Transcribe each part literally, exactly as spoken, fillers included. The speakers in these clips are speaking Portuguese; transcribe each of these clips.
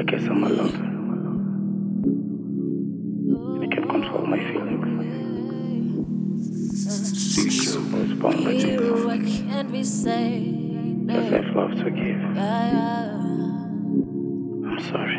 I guess I'm a lover, and I can control my feelings. Future was born by Jesus. Does have love to give? I'm sorry.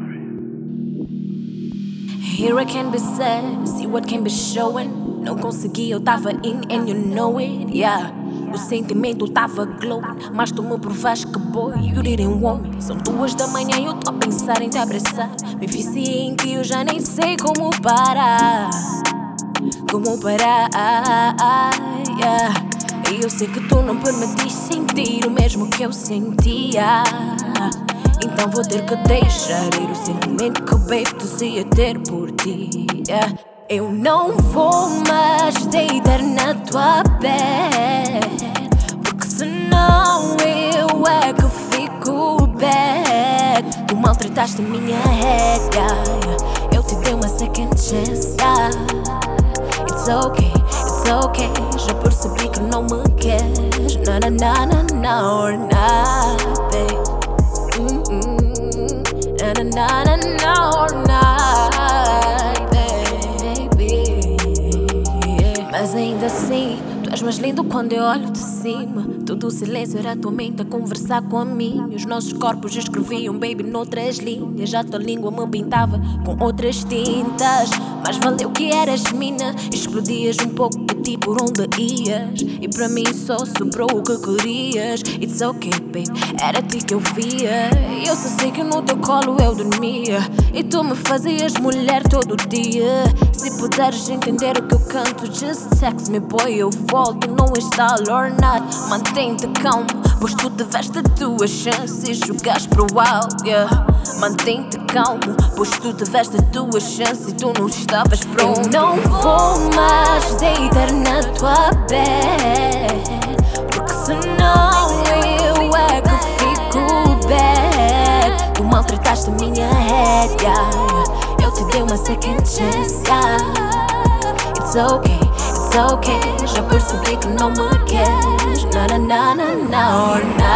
Here I can be sad, see what can be showing. Não consegui, eu tava in and you know it, yeah. O sentimento tava glowing, mas tu me provaste que boy, you didn't want me. São duas da manhã e eu tô a pensar em te abraçar. Me viciei em ti, eu já nem sei como parar. Como parar, yeah. E eu sei que tu não permitiste sentir o mesmo que eu sentia. Então vou ter que deixar ir o sentimento que baby dizia ter por ti, yeah. Eu não vou mais deitar na tua pele, porque senão eu é que fico bad. Tu maltrataste minha head, yeah. Eu te dei uma second chance, yeah. It's okay, it's okay. Já percebi que não me queres. Na na na na na or not, babe. Na na na na na or not, baby, yeah. Mas ainda assim, tu és mais lindo quando eu olho de cima. Todo o silêncio era a tua mente a conversar com a minha. Os nossos corpos escreviam baby noutras linhas. Já tua língua me pintava com outras tintas. Mas valeu que eras mina. Explodias um pouco de ti por onde ias. E para mim só sobrou o que querias. It's okay, babe, era ti que eu via. Eu só sei que no teu colo eu dormia. E tu me fazias mulher todo dia. Se puderes entender o que eu canto, just text me boy, eu volto. Não instalo or not. Mantém-te calmo, pois tu tiveste a tua chance e jogaste pro alto, yeah. Mantém-te calmo, pois tu tiveste a tua chance e tu não estavas pronto. Eu não vou mais deitar na tua pele, porque senão eu é que fico bad. Tu maltrataste a minha head, yeah. Eu te dei uma second chance, yeah. It's okay, it's okay. Já percebi que não me queres. Na na na na na or na.